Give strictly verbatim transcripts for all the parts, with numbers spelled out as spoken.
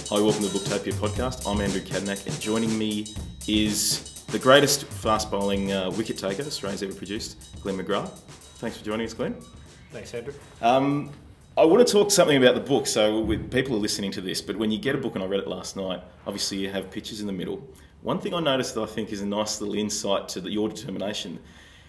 Hi, welcome to the Booktopia podcast. I'm Andrew Cadnack, and joining me is the greatest fast bowling uh, wicket taker Australia's ever produced, Glenn McGrath. Thanks for joining us, Glenn. Thanks, Andrew. Um, I want to talk something about the book. So with, people are listening to this, but when you get a book, and I read it last night, obviously you have pictures in the middle. One thing I noticed that I think is a nice little insight to the, your determination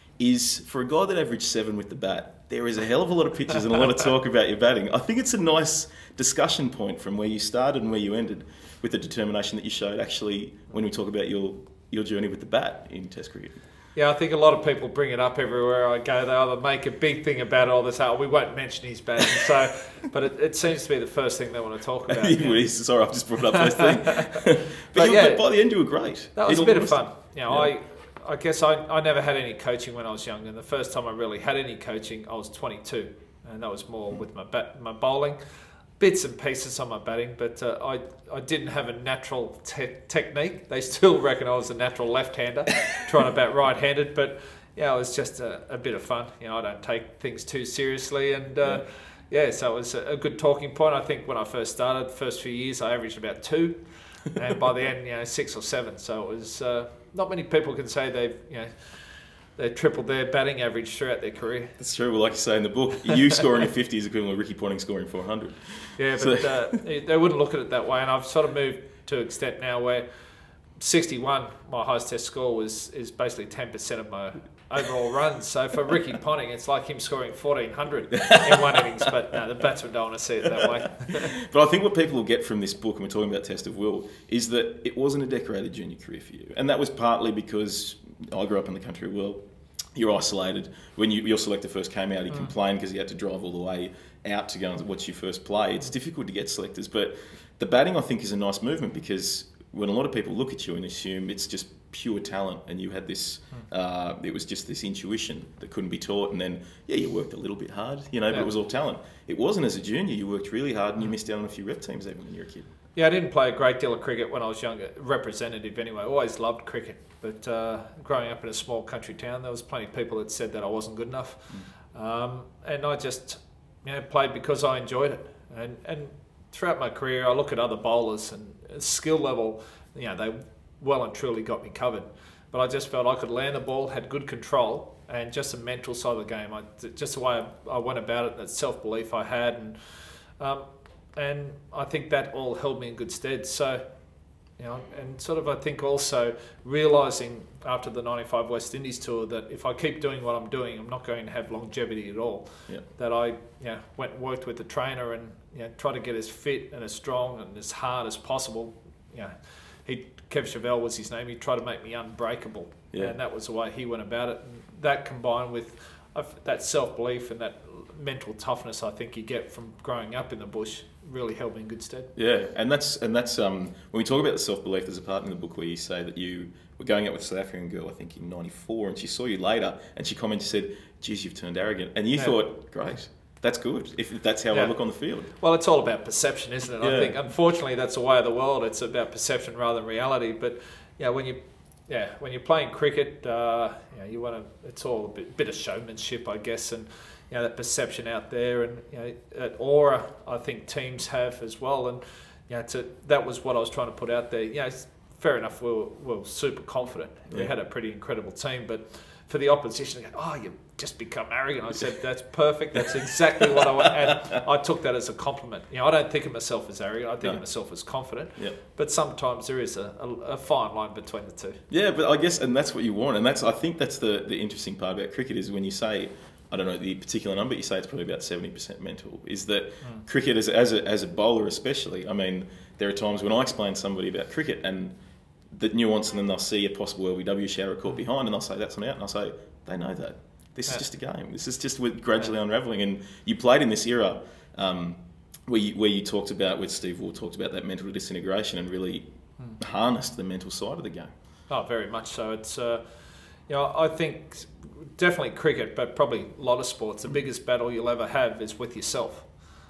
is for a guy that averaged seven with the bat, there is a hell of a lot of pictures and a lot of talk about your batting. I think it's a nice discussion point from where you started and where you ended with the determination that you showed actually when we talk about your, your journey with the bat in Test cricket. Yeah, I think a lot of people bring it up everywhere I go. They either make a big thing about all this, oh, we won't mention his batting. So, but it, it seems to be the first thing they want to talk about. Yeah. Sorry, I've just brought it up first thing. but but you, yeah, but by the end you were great. That was It a bit of almost- fun. You know, Yeah. I I guess I, I never had any coaching when I was young, and the first time I really had any coaching, I was twenty-two, and that was more with my bat, my bowling, bits and pieces on my batting, but uh, I I didn't have a natural te- technique. They still reckon I was a natural left-hander, trying to bat right-handed, but yeah, it was just a, a bit of fun. You know, I don't take things too seriously, and uh, yeah. yeah, so it was a, a good talking point. I think when I first started, first few years, I averaged about two, and by the end, you know, six or seven. So it was. Uh, Not many people can say they've, you know, they tripled their batting average throughout their career. That's true. Well, like you say in the book, you scoring a fifty is equivalent to Ricky Ponting scoring four hundred. Yeah, but So- uh, they wouldn't look at it that way. And I've sort of moved to an extent now where sixty-one, my highest test score, was is basically ten percent of my overall runs. So for Ricky Ponting, it's like him scoring fourteen hundred in one innings. But no, the batsmen don't want to see it that way. But I think what people will get from this book, and we're talking about Test of Will, is that it wasn't a decorated junior career for you. And that was partly because I grew up in the country of Will. You're isolated. When you, your selector first came out, he mm. complained because he had to drive all the way out to go and watch you first play. It's difficult to get selectors. But the batting, I think, is a nice movement because when a lot of people look at you and assume it's just pure talent and you had this, uh, it was just this intuition that couldn't be taught, and then, yeah, you worked a little bit hard, you know, but yeah. it was all talent. It wasn't as a junior. You worked really hard and you missed out on a few rep teams even when you were a kid. Yeah, I didn't play a great deal of cricket when I was younger, representative anyway. I always loved cricket, but uh, growing up in a small country town, there was plenty of people that said that I wasn't good enough. Mm. Um, and I just, you know, played because I enjoyed it. And, and throughout my career, I look at other bowlers and skill level, you know, they well and truly got me covered. But I just felt I could land the ball, had good control, and just the mental side of the game. I, just the way I, I went about it, that self-belief I had, and um, and I think that all held me in good stead. So, you know, and sort of I think also realising after the ninety-five West Indies tour that if I keep doing what I'm doing, I'm not going to have longevity at all. Yeah. That I, you know, went and worked with the trainer and, you know, try to get as fit and as strong and as hard as possible. You know, he Kev Chevelle was his name. He tried to make me unbreakable, yeah. and that was the way he went about it. And that combined with uh, that self-belief and that mental toughness, I think you get from growing up in the bush, really held me in good stead. Yeah, and that's and that's um, when we talk about the self-belief, there's a part in the book where you say that you were going out with a South African girl, I think in ninety-four, and she saw you later, and she commented, said, "Geez, you've turned arrogant," and you yeah. thought, "Great, that's good. If that's how yeah. I look on the field." Well, it's all about perception, isn't it? Yeah. I think, unfortunately, that's the way of the world. It's about perception rather than reality. But yeah, when you yeah when you're playing cricket, uh, you know, you want to. It's all a bit, bit of showmanship, I guess, and you know, that perception out there, and you know, that aura, I think teams have as well. And you know, to, that was what I was trying to put out there. You know, it's fair enough. We were, we were super confident. We Yeah. had a pretty incredible team, but for the opposition, to go, oh, you've just become arrogant. I said, that's perfect. That's exactly what I want. And I took that as a compliment. You know, I don't think of myself as arrogant. I think No. of myself as confident. Yeah. But sometimes there is a, a, a fine line between the two. Yeah, but I guess, and that's what you want, and that's I think that's the the interesting part about cricket is when you say, I don't know the particular number, you say it's probably about seventy percent mental, is that mm. cricket as, as, a, as a bowler especially, I mean, there are times when I explain to somebody about cricket and the nuance, and then they'll see a possible L B W shower caught behind and they'll say that's an out, and I'll say, they know that. This yeah. is just a game. This is just with gradually yeah. unravelling, and you played in this era um, where, you, where you talked about, with Steve Waugh talked about that mental disintegration and really mm. harnessed the mental side of the game. Oh, very much so. It's, uh, you know, I think definitely cricket, but probably a lot of sports, the biggest battle you'll ever have is with yourself.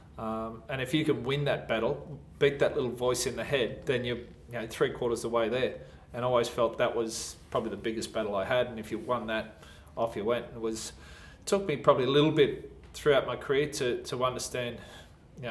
Um, and if you can win that battle, beat that little voice in the head, then you're you know, three quarters of the way there. And I always felt that was probably the biggest battle I had. And if you won that, off you went. It was it took me probably a little bit throughout my career to, to understand, you know,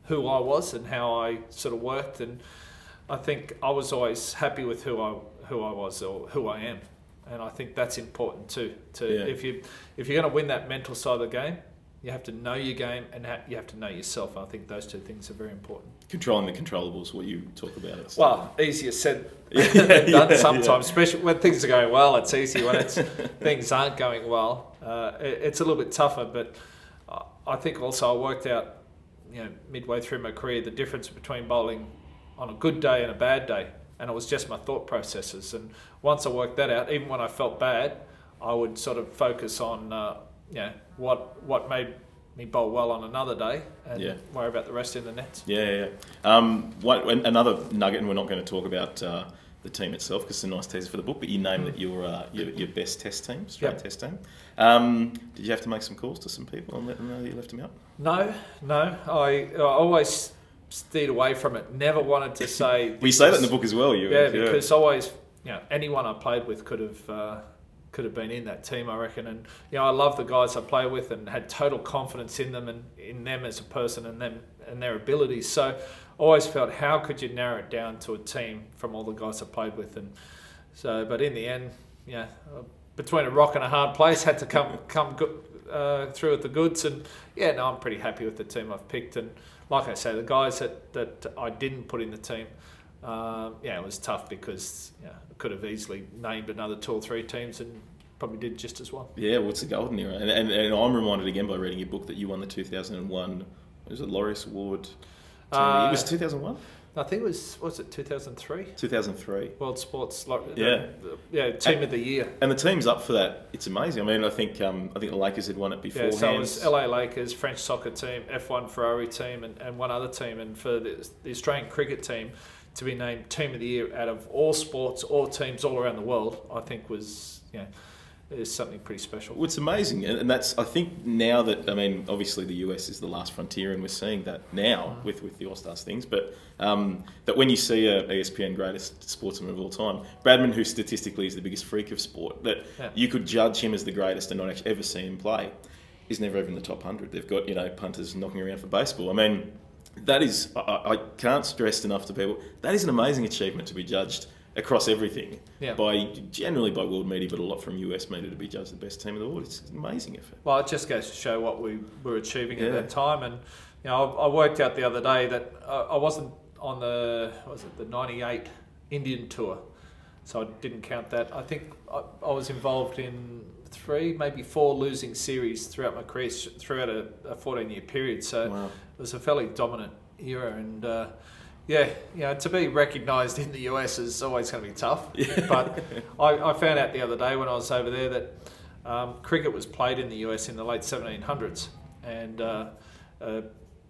who I was and how I sort of worked, and I think I was always happy with who I who I was or who I am, and I think that's important too. To Yeah. if you if you're going to win that mental side of the game, you have to know your game and ha- you have to know yourself. I think those two things are very important. Controlling the controllables, what you talk about. It's Well, easier said Yeah, than done yeah, sometimes, yeah. especially when things are going well. It's easy when it's things aren't going well. Uh, it, it's a little bit tougher, but I- I think also I worked out, you know, midway through my career, the difference between bowling on a good day and a bad day, and it was just my thought processes. And once I worked that out, even when I felt bad, I would sort of focus on, uh, you know, what what made me bowl well on another day, and Yeah. worry about the rest in the nets. Yeah, yeah. yeah. Um, one, another nugget, and we're not going to talk about uh, the team itself because it's a nice teaser for the book, but you named Mm. it your, uh, your your best test team, Australian Yep. test team. Um, did you have to make some calls to some people and let them know that you left them out? No, no. I, I always steered away from it. Never wanted to say. We say that in the book as well. You, Yeah, because always, you know, anyone I played with could have uh, could have been in that team, I reckon. And you know, I love the guys I play with and had total confidence in them and in them as a person and them and their abilities. So, always felt, how could you narrow it down to a team from all the guys I played with? And so, but in the end, yeah, uh, between a rock and a hard place, had to come come go- uh, through with the goods. And yeah, no, I'm pretty happy with the team I've picked. And like I say, the guys that, that I didn't put in the team, um, yeah, it was tough because you know, I could have easily named another two or three teams and probably did just as well. Yeah, well, it's the golden era. And, and, and I'm reminded again by reading your book that you won the two thousand one, was it Laureus Award? Team Uh, it was two thousand one? I think it was, what was it, two thousand three? two thousand three. World Sports, Lo- the- Yeah. the- yeah, Team And- of the Year. And the team's up for that. It's amazing. I mean, I think um, I think the Lakers had won it Yeah, beforehand. so it was L A Lakers, French soccer team, F one Ferrari team, and, and one other team. And for the, the Australian cricket team to be named Team of the Year out of all sports, all teams all around the world, I think was, you know, is something pretty special. Well, it's amazing, and and that's I think now that I mean obviously the U S is the last frontier, and we're seeing that now with, with the All Stars things. But um, that when you see a E S P N greatest sportsman of all time, Bradman, who statistically is the biggest freak of sport, that Yeah. you could judge him as the greatest and not actually ever see him play, is never even in the top hundred. They've got you know punters knocking around for baseball. I mean, that is I, I I can't stress enough to people that is an amazing achievement to be judged across everything Yeah. by generally by world media, but a lot from U S media to be judged the best team in the world. It's an amazing effort. Well, it just goes to show what we were achieving Yeah. at that time. And you know, I, I worked out the other day that I, I wasn't on the what was it the ninety-eight Indian tour, so I didn't count that. I think I, I was involved in three, maybe four losing series throughout my career, throughout a, a fourteen-year period. So Wow. it was a fairly dominant era, and uh, yeah, you know, to be recognised in the U S is always going to be tough. But I, I found out the other day when I was over there that um, cricket was played in the U S in the late seventeen hundreds, and uh, uh,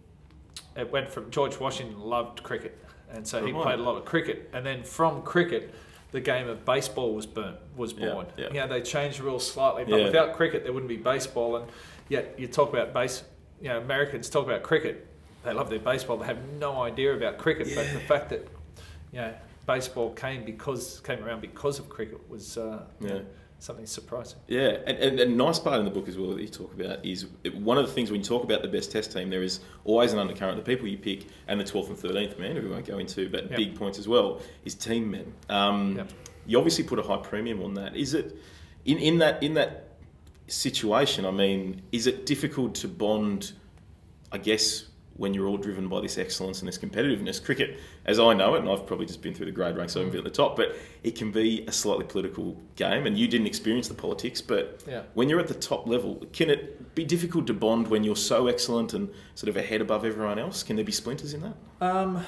it went from George Washington loved cricket, and so he Right. played a lot of cricket, and then from cricket, the game of baseball was burnt, was Yeah, born. yeah. You know, they changed the rules slightly, but Yeah. without cricket, there wouldn't be baseball. And yet, you talk about base, you know, Americans talk about cricket. They love their baseball. They have no idea about cricket. But the fact that, you know, baseball came because came around because of cricket was uh, you Yeah. know, something surprising. Yeah, and, and, and a nice part in the book as well that you talk about is it, one of the things when you talk about the best test team, there is always an undercurrent. The people you pick, and the twelfth and thirteenth man, who we won't go into, but Yep. big points as well, is team men. Um, Yep. You obviously put a high premium on that. Is it in, in that in that situation? I mean, is it difficult to bond? I guess when you're all driven by this excellence and this competitiveness, cricket, as I know it, and I've probably just been through the grade ranks, so I haven't been at the top, but it can be a slightly political game, and you didn't experience the politics, but Yeah. when you're at the top level, can it be difficult to bond when you're so excellent and sort of ahead above everyone else? Can there be splinters in that? Um,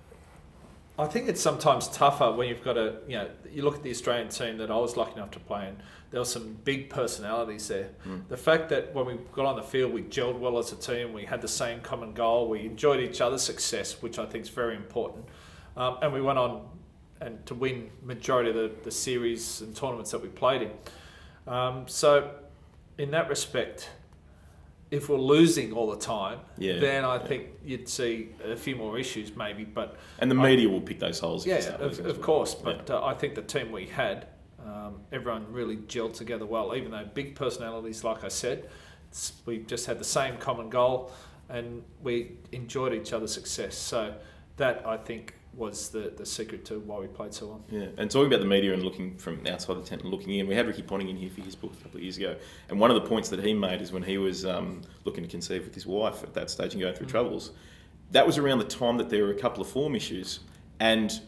I think it's sometimes tougher when you've got a, you know, you look at the Australian team that I was lucky enough to play in, there were some big personalities there. Mm. The fact that when we got on the field, we gelled well as a team, we had the same common goal, we enjoyed each other's success, which I think is very important. Um, and we went on and to win majority of the, the series and tournaments that we played in. Um, so in that respect, if we're losing all the time, Yeah, then I yeah. think you'd see a few more issues maybe. But And the I- media will pick those holes. if you yeah, start of, losing as of well. course. But uh, I think the team we had, um, everyone really gelled together well. Even though big personalities, like I said, it's, we just had the same common goal. and we enjoyed each other's success. So that, I think, was the, the secret to why we played so well. Yeah, and talking about the media and looking from outside the tent and looking in, we had Ricky Ponting in here for his book a couple of years ago, and one of the points that he made is when he was um, looking to conceive with his wife at that stage and going through mm. troubles, that was around the time that there were a couple of form issues, and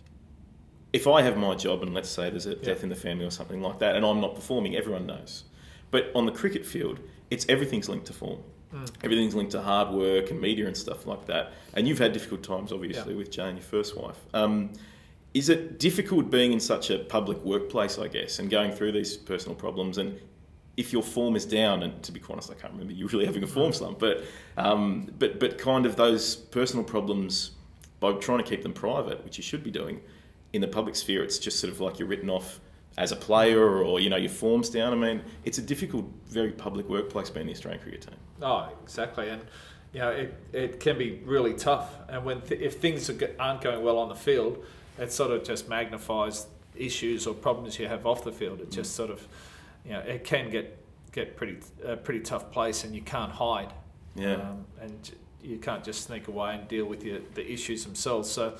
if I have my job and let's say there's a death yeah. in the family or something like that and I'm not performing, everyone knows. But on the cricket field, it's everything's linked to form. Mm. Everything's linked to hard work and media and stuff like that. And you've had difficult times, obviously, yeah. with Jane, your first wife. Um, is it difficult being in such a public workplace, I guess, and going through these personal problems? And if your form is down, and to be quite honest, I can't remember you really having a form slump, but um, but but kind of those personal problems, by trying to keep them private, which you should be doing, in the public sphere, it's just sort of like you're written off as a player, or, you know, your form's down. I mean, it's a difficult, very public workplace being the Australian cricket team. Oh, exactly. And, you know, it, it can be really tough. And when th- if things are, aren't going well on the field, it sort of just magnifies issues or problems you have off the field. It just sort of, you know, it can get, get pretty a pretty tough place, and you can't hide. Yeah. Um, and you can't just sneak away and deal with your, the issues themselves. So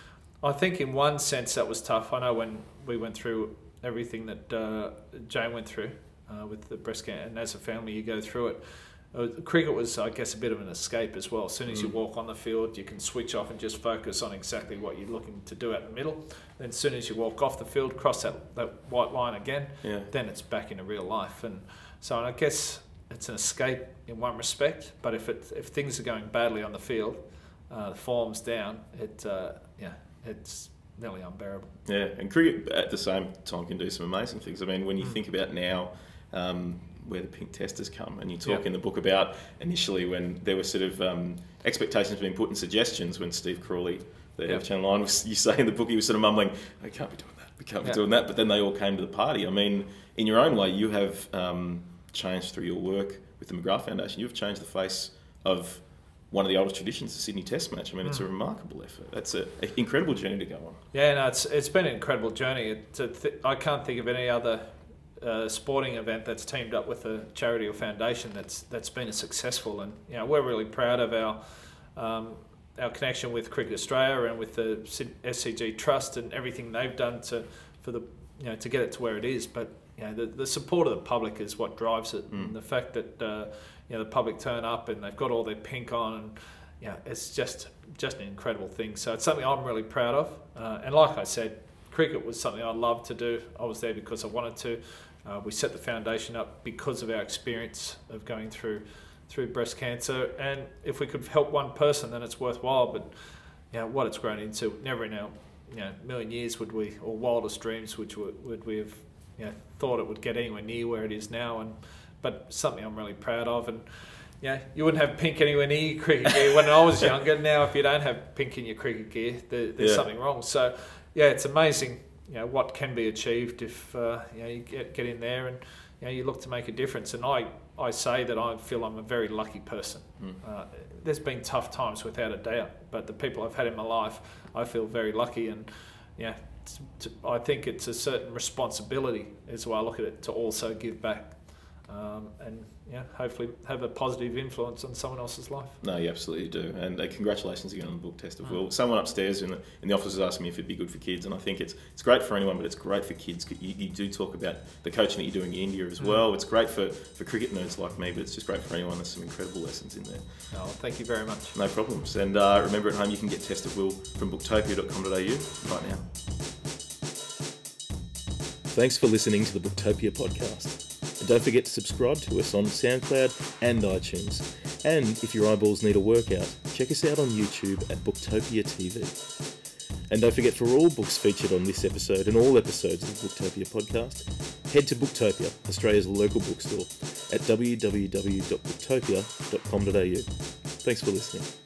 I think in one sense that was tough. I know when we went through everything that uh, Jane went through uh, with the breast cancer, and as a family you go through it. Uh, cricket was, I guess, a bit of an escape as well. As soon as mm. you walk on the field, you can switch off and just focus on exactly what you're looking to do out in the middle. Then as soon as you walk off the field, cross that, that white line again, yeah. then it's back into real life. And so I guess it's an escape in one respect, but if it, if things are going badly on the field, uh, the form's down, it uh, yeah, it's nearly unbearable. Yeah, and cricket at the same time can do some amazing things. I mean, when you mm. think about now um, where the pink test has come, and you talk yeah. in the book about initially when there were sort of um, expectations being put and suggestions when Steve Crawley, the head of Channel nine, was, you say in the book, he was sort of mumbling, I can't be doing that, we can't be yeah. doing that, but then they all came to the party. I mean, in your own way, you have um, changed through your work with the McGrath Foundation, you've changed the face of one of the oldest traditions, the Sydney Test match. I mean, it's mm. a remarkable effort. That's an incredible journey to go on. Yeah, no, it's it's been an incredible journey. It's a th- I can't think of any other uh, sporting event that's teamed up with a charity or foundation that's that's been as successful. And you know, we're really proud of our um, our connection with Cricket Australia and with the S C G Trust and everything they've done to for the you know to get it to where it is. But you know, the the support of the public is what drives it, mm. and the fact that. Uh, You know, the public turn up and they've got all their pink on, and you know, it's just just an incredible thing. So it's something I'm really proud of. Uh, and like I said, cricket was something I loved to do. I was there because I wanted to. Uh, we set the foundation up because of our experience of going through through breast cancer. And if we could help one person, then it's worthwhile. But you know, what it's grown into, never in our you know million years would we, or wildest dreams, which would, would we have you know thought it would get anywhere near where it is now. And but something I'm really proud of. And yeah, you wouldn't have pink anywhere near your cricket gear when I was younger. Now, if you don't have pink in your cricket gear, there, there's yeah. something wrong. So yeah, it's amazing, you know, what can be achieved if uh, you know you get get in there and you know you look to make a difference. And I, I say that I feel I'm a very lucky person. Mm. Uh, there's been tough times without a doubt, but the people I've had in my life, I feel very lucky. And yeah, to, I think it's a certain responsibility, is the way I look at it, to also give back. Um, and yeah, hopefully have a positive influence on someone else's life. No, you absolutely do. And uh, congratulations again on the book, Test of Will. Someone upstairs in the, in the office was asking me if it'd be good for kids, and I think it's it's great for anyone, but it's great for kids. You, you do talk about the coaching that you're doing in India as well. Mm. It's great for, for cricket nerds like me, but it's just great for anyone. There's some incredible lessons in there. Oh, thank you very much. No problems. And uh, remember, at home you can get Test of Will from booktopia dot com dot a u right now. Thanks for listening to the Booktopia podcast. And don't forget to subscribe to us on SoundCloud and iTunes. And if your eyeballs need a workout, check us out on YouTube at Booktopia T V. And don't forget, for all books featured on this episode and all episodes of the Booktopia podcast, head to Booktopia, Australia's local bookstore, at w w w dot booktopia dot com dot a u. Thanks for listening.